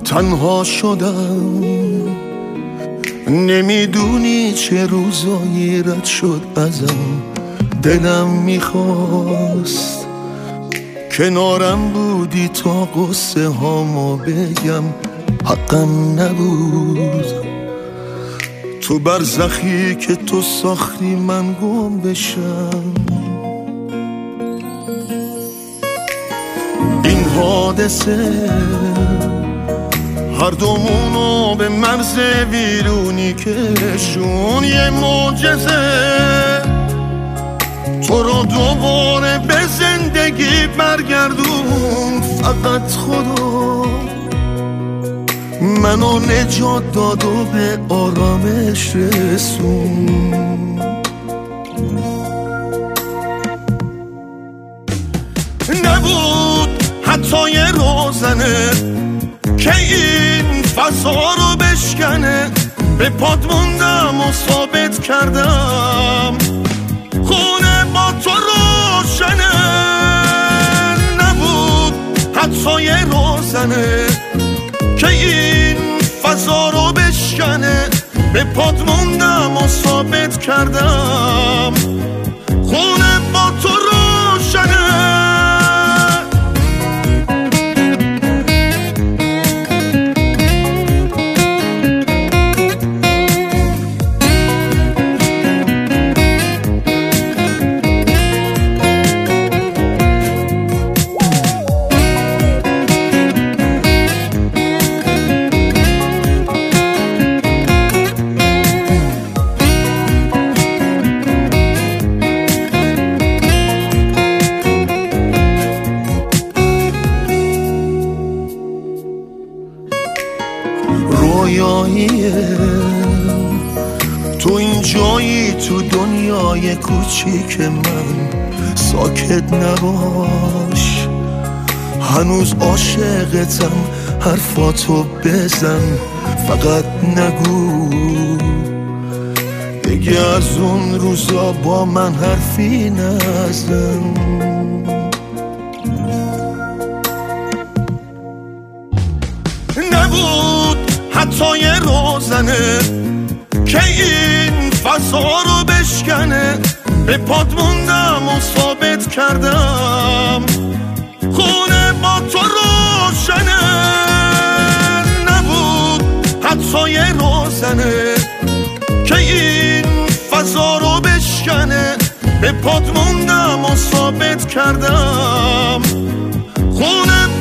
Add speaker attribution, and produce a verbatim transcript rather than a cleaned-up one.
Speaker 1: تنها شدم، نمیدونی چه روزایی رد شد ازم. دلم میخواست کنارم بودی تا قصه هامو بگم، حقم نبود تو برزخی که تو ساختی من گم بشم. این حادثه هر دومونو به مرز ویرونی کشون، یه معجزه تو رو دوباره به زندگی برگردون. فقط خدا منو نجات داد و به آرامش رسون. نبود حتی یه روزنه که این فضا رو بشکنه، به پات موندم و ثابت کردم خونه با تو روشنه. نبود حتی یه روزنه که این فضا رو بشکنه، به پات موندم و ثابت کردم خونه با تو روشنه. رویاییه تو این جایی تو دنیای کوچیک من، ساکت نباش هنوز عاشقتم، حرفاتو بزن فقط نگو دیگه از اون روزا با من حرفی نزن. نبود حتی یه روزنه که این فضا رو بشکنه، به پات موندم و ثابت کردم خونه با تو روشنه. نبود حتی یه روزنه که این فضا رو بشکنه، به پات موندم و ثابت کردم خونه